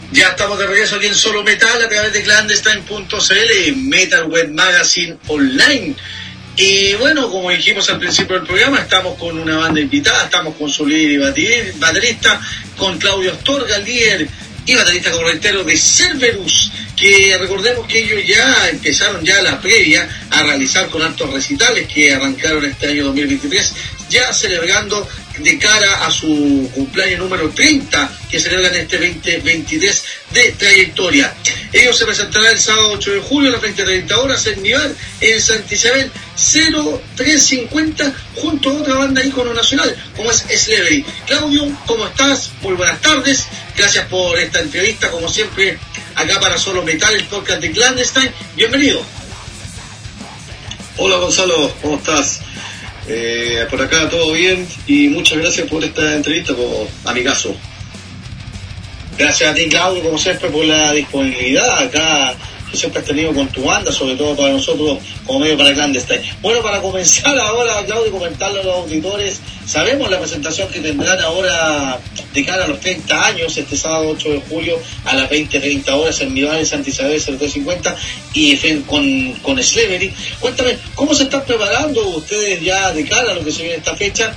Ya estamos de regreso aquí en Solo Metal a través de clandestine.cl, Metal Web Magazine Online. Y bueno, como dijimos al principio del programa, estamos con una banda invitada, estamos con su líder y baterista, con Claudio Astorga, líder y baterista correctero de Cerberus, que recordemos que ellos ya empezaron ya la previa a realizar con altos recitales que arrancaron este año 2023, ya celebrando de cara a su cumpleaños número 30 que celebran este 2023 de trayectoria. Ellos se presentarán el sábado 8 de julio a las 20:30 horas en Nivar, en Santa Isabel 0350, junto a otra banda ícono nacional como es Slavery. Claudio, ¿cómo estás? Muy buenas tardes, gracias por esta entrevista, como siempre acá para Solo Metal, el podcast de Clandestine. Bienvenido. Hola Gonzalo, ¿cómo estás? Por acá todo bien y muchas gracias por esta entrevista, amigazo. Gracias a ti, Claudio, como siempre, por la disponibilidad acá que siempre has tenido con tu banda, sobre todo para nosotros como medio para Clandestine. Bueno, para comenzar ahora, Claudio, comentarle a los auditores, sabemos la presentación que tendrán ahora de cara a los 30 años, este sábado 8 de julio a las 20:30 horas en Nival, en Santa Isabel 0350 y con Slavery. Cuéntame, ¿cómo se están preparando ustedes ya de cara a lo que se viene esta fecha?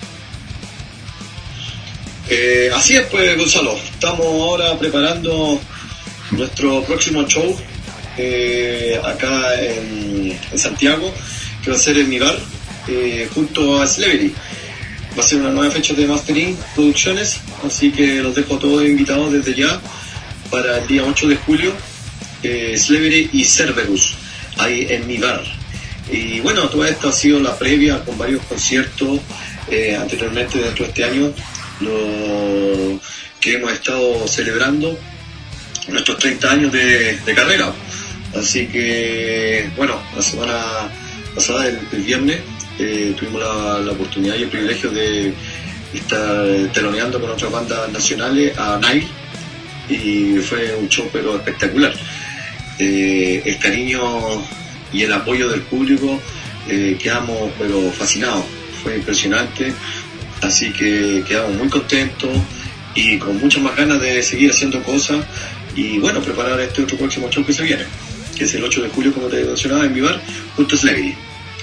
Así es, pues, Gonzalo, estamos ahora preparando nuestro próximo show acá en Santiago, que va a ser en mi bar, junto a Slavery. Va a ser una nueva fecha de Mastering Producciones, así que los dejo todos invitados desde ya para el día 8 de julio, Slavery y Cerberus, ahí en mi bar. Y bueno, todo esto ha sido la previa con varios conciertos anteriormente dentro de este año, lo que hemos estado celebrando nuestros 30 años de carrera. Así que, bueno, la semana pasada, el viernes, tuvimos la oportunidad y el privilegio de estar teloneando con otras bandas nacionales a Nile, y fue un show pero espectacular. El cariño y el apoyo del público, quedamos pero fascinados, fue impresionante, así que quedamos muy contentos y con muchas más ganas de seguir haciendo cosas y bueno, preparar este otro próximo show que se viene, que es el 8 de julio, como te mencionaba, en mi bar, junto a Slavery.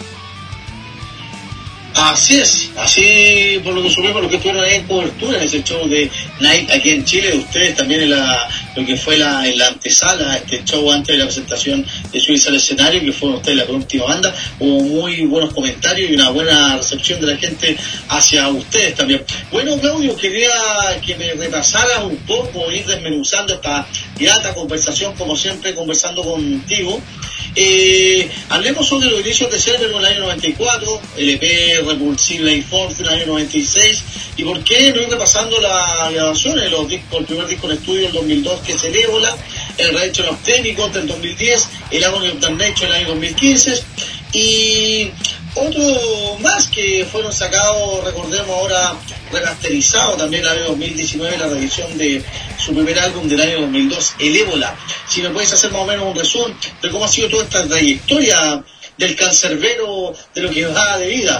Así es, así por lo que supimos, lo que estuvieron ahí en cobertura en ese show de Night aquí en Chile, de ustedes también en lo que fue en la antesala, este show antes de la presentación de Subirse al Escenario, que fueron ustedes la penúltima banda. Hubo muy buenos comentarios y una buena recepción de la gente hacia ustedes también. Bueno, Claudio, quería que me repasaras un poco, ir desmenuzando esta grata conversación, como siempre, conversando contigo. Hablemos sobre los inicios de Cerberus en el año 94, el EP Repulsive Life Force en el año 96, y por qué no ir repasando las grabaciones, el primer disco en estudio del 2002, que es el Ébola, el Reaction of Chemicals del 2010, el Agony of Damnation en el año 2015, y otro más que fueron sacados, recordemos ahora, remasterizado también en el año 2019, la revisión de su primer álbum del año 2002, el Ébola. Si me puedes hacer más o menos un resumen de cómo ha sido toda esta trayectoria del cancerbero, de lo que va de vida.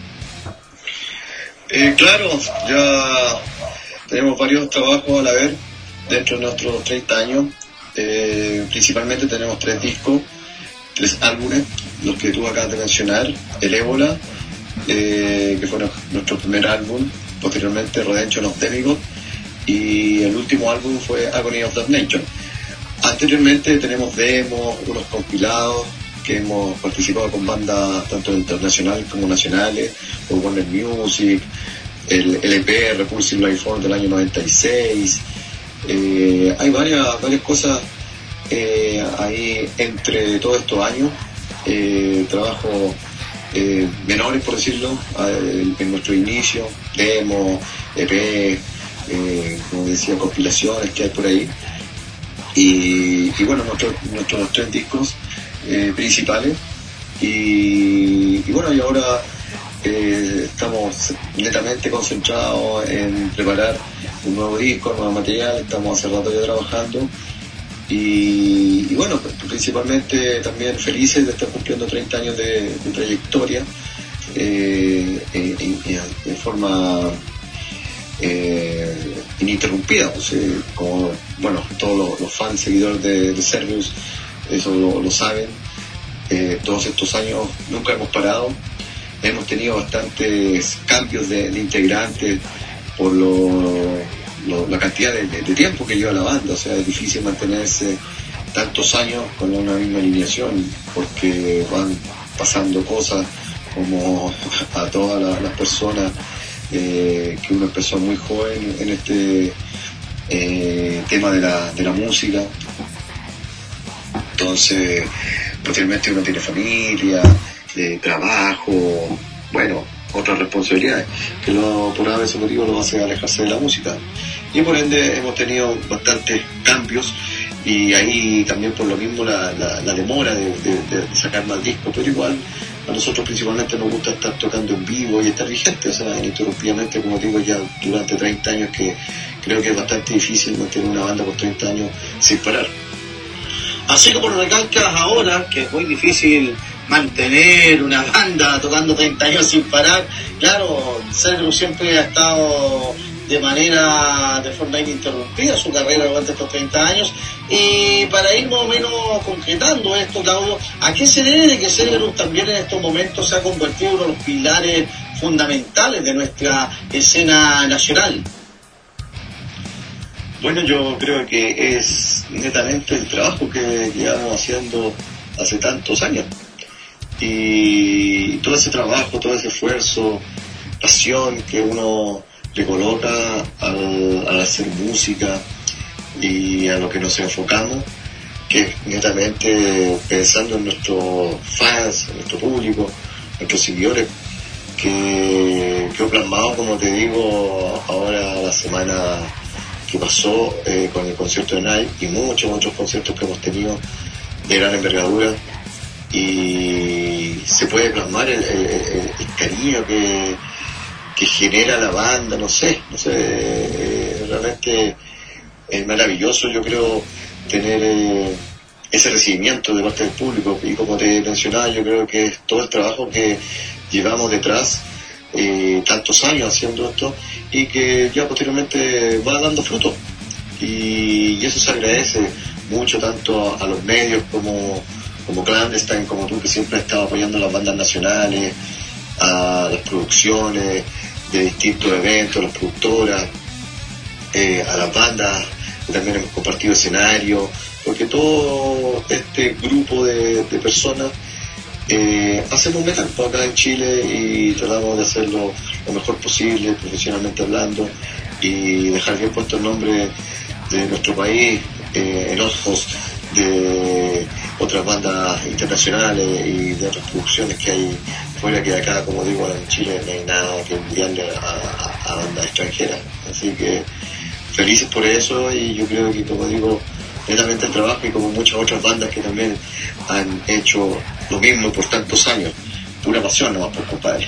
Claro, ya tenemos varios trabajos a la vez dentro de nuestros 30 años. Principalmente tenemos 3 discos, 3 álbumes, los que tú acabas de mencionar, el Ébola, que fue nuestro primer álbum, posteriormente Redemption of Demigod, y el último álbum fue Agony of Damnation. Anteriormente tenemos demos, unos compilados, que hemos participado con bandas tanto internacionales como nacionales, por Warner Music, el LP Repulsive Life Force del año 96. Hay varias cosas ahí entre todos estos años, trabajos menores, por decirlo, en nuestro inicio, demos, EP, como decía, compilaciones que hay por ahí, y bueno, nuestros 3 discos principales, y bueno, y ahora estamos netamente concentrados en preparar un nuevo disco, nuevo material. Estamos hace rato ya trabajando y bueno, principalmente también felices de estar cumpliendo 30 años de trayectoria en forma ininterrumpida, pues, como bueno, todos los fans, seguidores de Cerberus, eso lo saben. Todos estos años nunca hemos parado, hemos tenido bastantes cambios de integrantes por la cantidad de tiempo que lleva la banda, o sea, es difícil mantenerse tantos años con una misma alineación porque van pasando cosas como a todas las personas que uno empezó muy joven en este tema de la música. Entonces posteriormente uno tiene familia, trabajo, bueno, otras responsabilidades que por ese motivo lo hace alejarse de la música, y por ende hemos tenido bastantes cambios, y ahí también por lo mismo la demora de sacar más discos, pero igual a nosotros principalmente nos gusta estar tocando en vivo y estar vigente, o sea, ininterrumpidamente, como digo, ya durante 30 años, que creo que es bastante difícil mantener una banda por 30 años sin parar. Así como lo recalcas ahora, que es muy difícil mantener una banda tocando 30 años sin parar, claro, Cerberus siempre ha estado de forma ininterrumpida su carrera durante estos 30 años, y para ir más o menos concretando esto, Claudio, ¿a qué se debe que Cerberus también en estos momentos se ha convertido en uno de los pilares fundamentales de nuestra escena nacional? Bueno, yo creo que es netamente el trabajo que llevamos haciendo hace tantos años. Y todo ese trabajo, todo ese esfuerzo, pasión que uno le coloca al hacer música y a lo que nos enfocamos, que es netamente pensando en nuestros fans, en nuestro público, nuestros seguidores, que he plasmado, como te digo, ahora la semana que pasó con el concierto de Night y muchos otros conciertos que hemos tenido de gran envergadura, y se puede plasmar el cariño que genera la banda, no sé, realmente es maravilloso, yo creo, tener ese recibimiento de parte del público, y como te mencionaba, yo creo que es todo el trabajo que llevamos detrás, tantos años haciendo esto, y que ya posteriormente va dando fruto, y eso se agradece mucho tanto a los medios como Clandestine, como tú, que siempre has estado apoyando a las bandas nacionales, a las producciones de distintos eventos, las productoras, a las bandas que también hemos compartido escenario, porque todo este grupo de personas hacemos metal acá en Chile y tratamos de hacerlo lo mejor posible, profesionalmente hablando, y dejar bien puesto el nombre de nuestro país en ojos de otras bandas internacionales y de otras producciones que hay fuera, que acá, como digo, en Chile no hay nada que envidiarle a bandas extranjeras. Así que felices por eso, y yo creo que, como digo, netamente el trabajo, y como muchas otras bandas que también han hecho lo mismo por tantos años, pura pasión nomás, por compadre.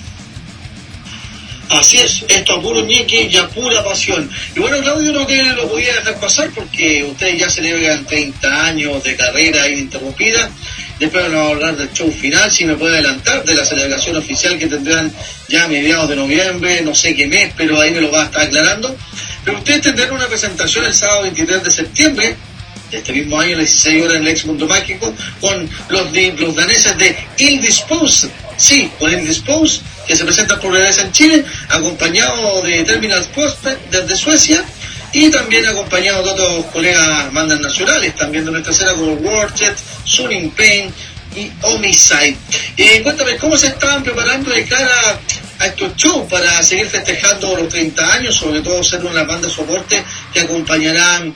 Así es, esto a puro ñeque y a pura pasión. Y bueno, Claudio, no que lo podía dejar pasar porque ustedes ya celebran 30 años de carrera ininterrumpida. Después vamos a hablar del show final, si me puede adelantar, de la celebración oficial que tendrán ya a mediados de noviembre, no sé qué mes, pero ahí me lo va a estar aclarando. Pero ustedes tendrán una presentación el sábado 23 de septiembre de este mismo año, a las 16 horas en el Ex Mundo Mágico, con los daneses de Indisposed, sí, con Indisposed, que se presentan por primera vez en Chile, acompañado de Terminal Prospect desde Suecia, y también acompañado de otros colegas bandas nacionales, también de nuestra escena, como Warjet, Sunning Pain y Homicide. Cuéntame, ¿cómo se estaban preparando de cara a estos shows para seguir festejando los 30 años, sobre todo ser una banda de soporte que acompañarán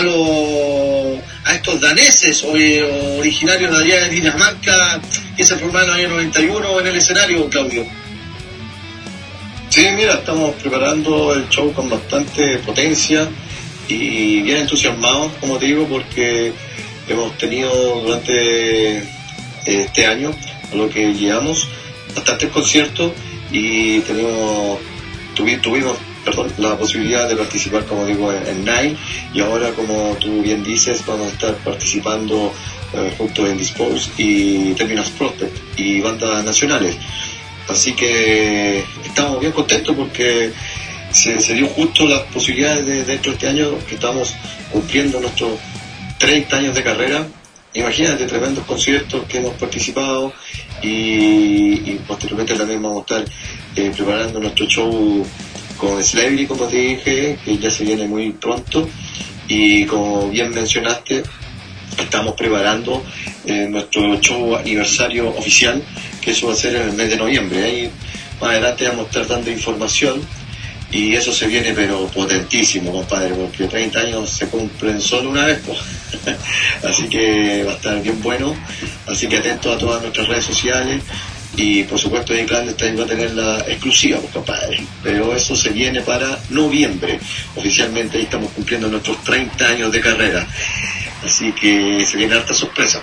a estos daneses originarios de allá de Dinamarca, que se formaron en el año 91 en el escenario, Claudio? Sí, mira, estamos preparando el show con bastante potencia y bien entusiasmados, como te digo, porque hemos tenido durante este año, a lo que llevamos, bastantes conciertos, y tuvimos la posibilidad de participar, como digo, en Nine, y ahora, como tú bien dices, vamos a estar participando junto a Indisposed y Terminal Prospect y bandas nacionales. Así que estamos bien contentos porque se dio justo las posibilidades de dentro de este año que estamos cumpliendo nuestros 30 años de carrera. Imagínate, tremendos conciertos que hemos participado y posteriormente también vamos a estar preparando nuestro show con Celebrity, como te dije, que ya se viene muy pronto, y como bien mencionaste, estamos preparando nuestro show aniversario oficial, que eso va a ser en el mes de noviembre. Ahí más adelante vamos a estar dando información, y eso se viene pero potentísimo, compadre, porque 30 años se cumplen solo una vez, pues. Así que va a estar bien bueno, así que atentos a todas nuestras redes sociales, y por supuesto en Clandestine va a tener la exclusiva, pues, compadre, pero eso se viene para noviembre, oficialmente ahí estamos cumpliendo nuestros 30 años de carrera, así que se viene harta sorpresa.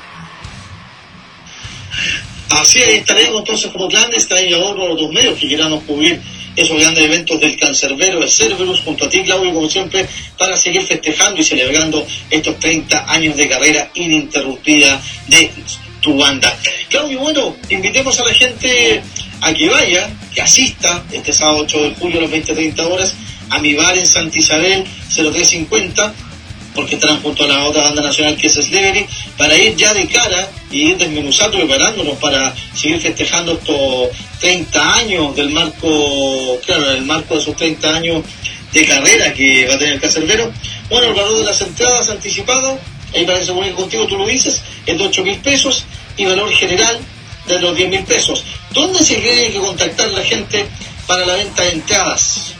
Así es, estaremos entonces como Clandestine y ahora los dos medios que queramos cubrir esos grandes eventos del Cancerbero, de Cerberus, junto a ti, Claudio, como siempre, para seguir festejando y celebrando estos 30 años de carrera ininterrumpida de tu banda. Claudio, bueno, invitemos a la gente a que vaya, que asista este sábado 8 de julio a las 20:30 horas a mi bar en Santa Isabel, 0350, porque estarán junto a la otra banda nacional que es Celebrity, para ir ya de cara y ir desmenuzando, preparándonos para seguir festejando estos 30 años del marco, claro, en el marco de esos 30 años de carrera que va a tener el Cancerbero. Bueno, el valor de las entradas anticipado, ahí para que se comunique contigo, tú lo dices, es de 8.000 pesos, y valor general de los 10.000 pesos. ¿Dónde se tiene que contactar la gente para la venta de entradas?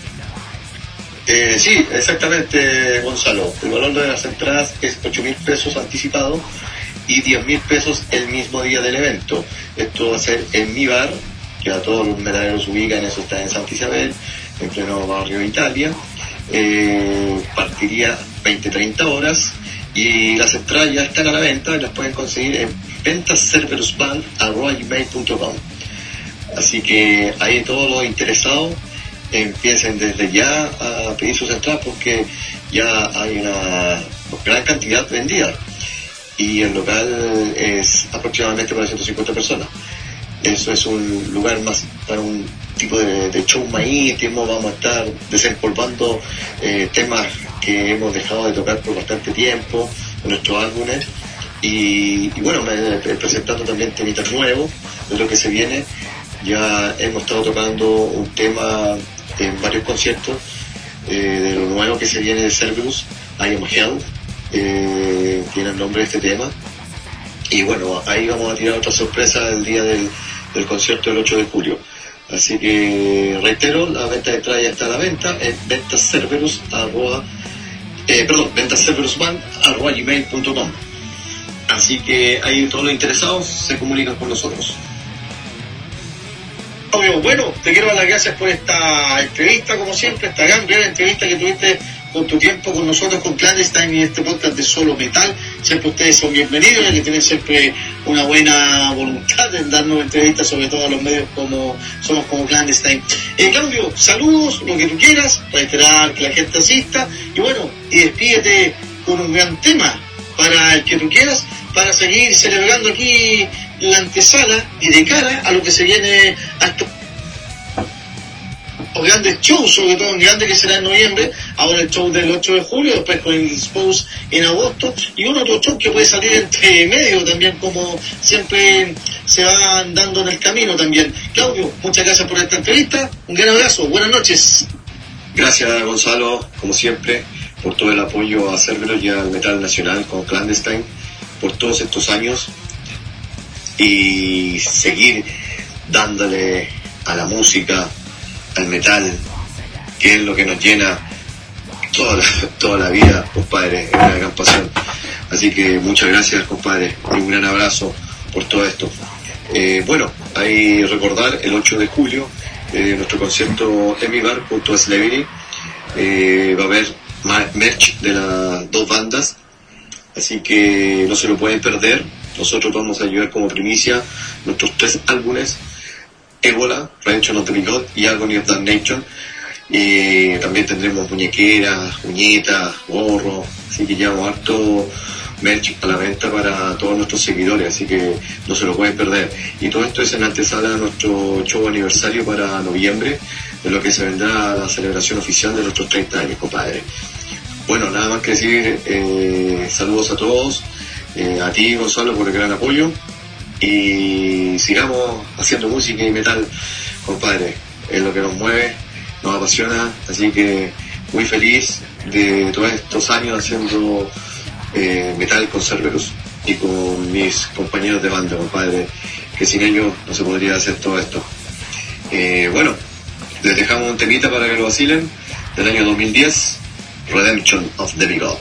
Sí, exactamente, Gonzalo. El valor de las entradas es 8.000 pesos anticipado y 10.000 pesos el mismo día del evento. Esto va a ser en mi bar, que a todos los metaleros ubican, eso está en Santa Isabel, en pleno barrio Italia. Partiría 20:30 horas, y las entradas ya están a la venta y las pueden conseguir en ventascerberusband@gmail.com. Así que ahí todos los interesados empiecen desde ya a pedir sus entradas, porque ya hay una gran cantidad vendida, y el local es aproximadamente para 150 personas. Eso es un lugar más para un tipo de show más íntimo. Vamos a estar desempolvando temas que hemos dejado de tocar por bastante tiempo en nuestros álbumes, y bueno, presentando también temitas nuevos de lo que se viene. Ya hemos estado tocando un tema en varios conciertos de lo nuevo que se viene de Cerberus, I Am Hell, tiene el nombre de este tema, y bueno, ahí vamos a tirar otra sorpresa el día del concierto del 8 de julio. Así que reitero, la venta de entrada ya está a la venta en ventascerberusband@gmail.com. Así que ahí todos los interesados se comunican con nosotros. Obvio, bueno, te quiero dar las gracias por esta entrevista, como siempre, esta gran entrevista que tuviste con tu tiempo con nosotros, con Clandestine y este podcast de Solo Metal. Siempre ustedes son bienvenidos, ya que tienen siempre una buena voluntad en darnos entrevistas, sobre todo a los medios como somos como Clandestine. Claudio, saludos, lo que tú quieras, para esperar que la gente asista, y bueno, y despídete con un gran tema para el que tú quieras, para seguir celebrando aquí la antesala y de cara a lo que se viene a estos grandes shows, sobre todo en grande que será en noviembre, ahora el show del 8 de julio, después con el Dispose en agosto, y otro show que puede salir entre medio también, como siempre se van dando en el camino también. Claudio, muchas gracias por esta entrevista, un gran abrazo, buenas noches. Gracias, Gonzalo, como siempre, por todo el apoyo a Cerberus y al metal nacional con Clandestine por todos estos años, y seguir dándole a la música, al metal, que es lo que nos llena toda la vida, compadre, es una gran pasión. Así que muchas gracias, compadre, y un gran abrazo por todo esto. Bueno, ahí recordar el 8 de julio nuestro concierto en mi bar junto a Celebrity. Va a haber merch de las dos bandas, así que no se lo pueden perder. Nosotros vamos a ayudar como primicia nuestros 3 álbumes: Ébola, Redemption of the Bigot y Agony of Damnation. Y también tendremos muñequeras, uñetas, gorros, así que llevamos harto merch a la venta para todos nuestros seguidores, así que no se lo pueden perder. Y todo esto es en antesala de nuestro show aniversario para noviembre, de lo que se vendrá la celebración oficial de nuestros 30 años, compadre. Bueno, nada más que decir, saludos a todos, a ti, Gonzalo, por el gran apoyo, y sigamos haciendo música y metal, compadre, es lo que nos mueve, nos apasiona, así que muy feliz de todos estos años haciendo metal con Cerberus y con mis compañeros de banda, compadre, que sin ellos no se podría hacer todo esto. Bueno, les dejamos un temita para que lo vacilen, del año 2010, Redemption of the Demigod.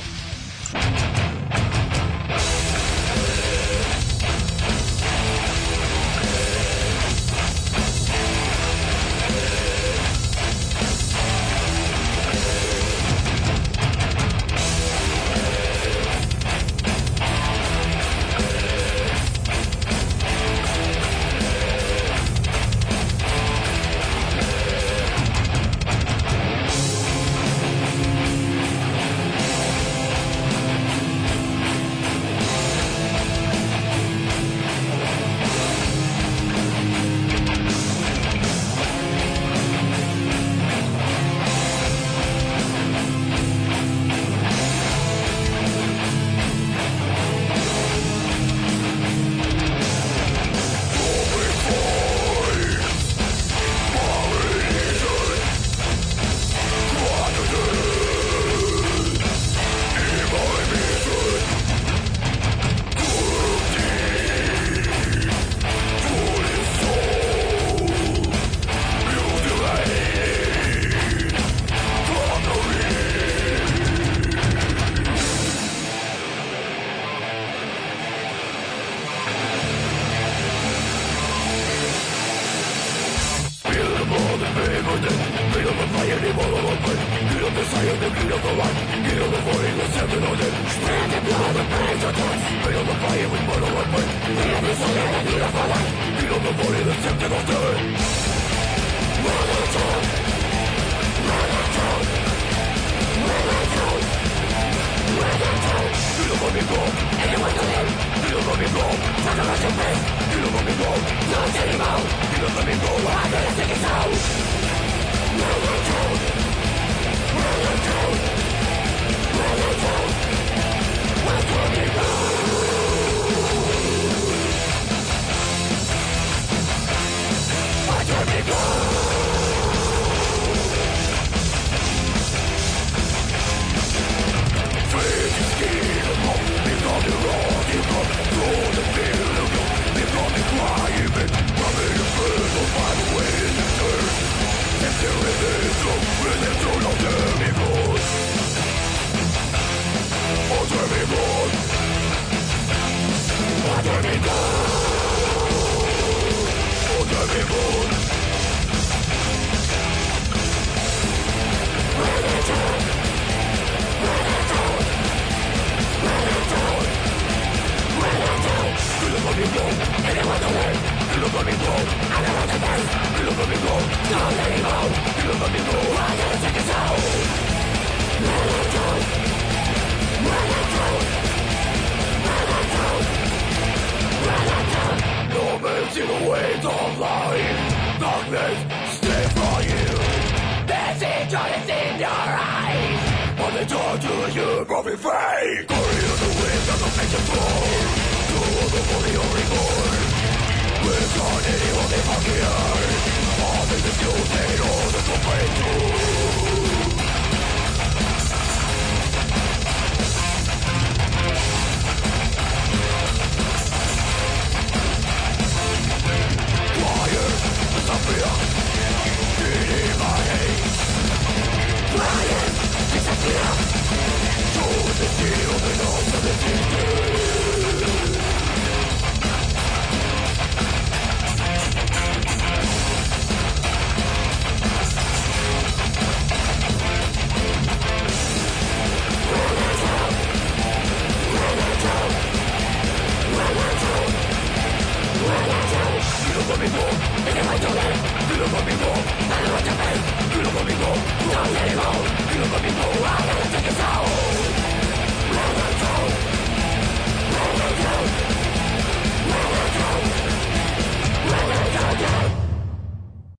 Disappear to the steel, the nose of the